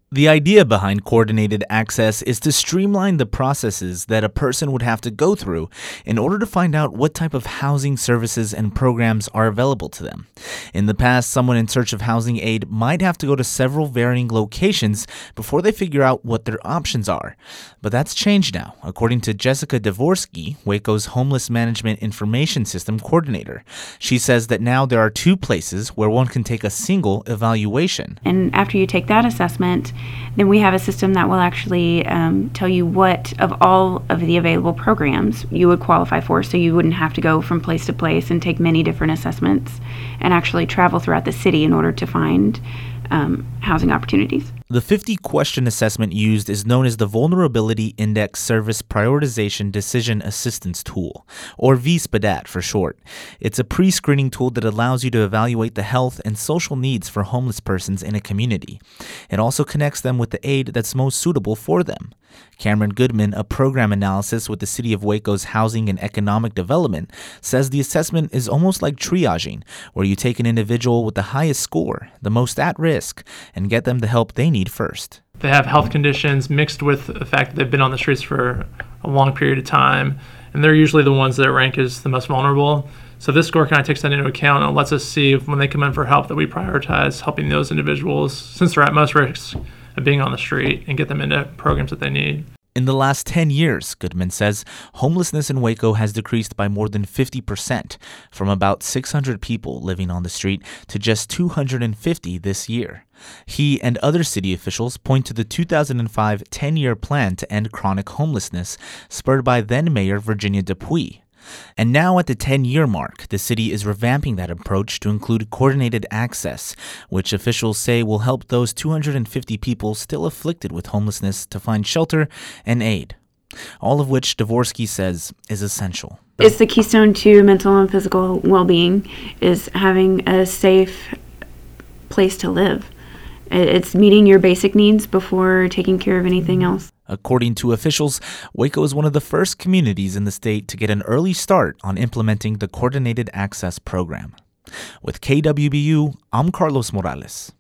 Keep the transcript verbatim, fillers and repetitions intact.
The idea behind coordinated access is to streamline the processes that a person would have to go through in order to find out what type of housing services and programs are available to them. In the past, someone in search of housing aid might have to go to several varying locations before they figure out what their options are. But that's changed now, according to Jessica Dvorsky, Waco's Homeless Management Information System coordinator. She says that now there are two places where one can take a single evaluation. And after you take that assessment, then we have a system that will actually um, tell you what of all of the available programs you would qualify for, so you wouldn't have to go from place to place and take many different assessments and actually travel throughout the city in order to find um, housing opportunities. The fifty-question assessment used is known as the Vulnerability Index Service Prioritization Decision Assistance Tool, or V S P A D A T for short. It's a pre-screening tool that allows you to evaluate the health and social needs for homeless persons in a community. It also connects them with the aid that's most suitable for them. Cameron Goodman, a program analyst with the City of Waco's Housing and Economic Development, says the assessment is almost like triaging, where you take an individual with the highest score, the most at risk, and get them the help they need first. They have health conditions mixed with the fact that they've been on the streets for a long period of time, and they're usually the ones that rank as the most vulnerable. So this score kind of takes that into account and lets us see if, when they come in for help, that we prioritize helping those individuals since they're at most risk of being on the street and get them into programs that they need. In the last ten years, Goodman says, homelessness in Waco has decreased by more than fifty percent, from about six hundred people living on the street to just two hundred fifty this year. He and other city officials point to the two thousand five ten-year plan to end chronic homelessness, spurred by then-Mayor Virginia Dupuy. And now at the ten-year mark, the city is revamping that approach to include coordinated access, which officials say will help those two hundred fifty people still afflicted with homelessness to find shelter and aid. All of which Dvorsky says is essential. It's the keystone to mental and physical well-being, is having a safe place to live. It's meeting your basic needs before taking care of anything else. According to officials, Waco is one of the first communities in the state to get an early start on implementing the Coordinated Access Program. With K W B U, I'm Carlos Morales.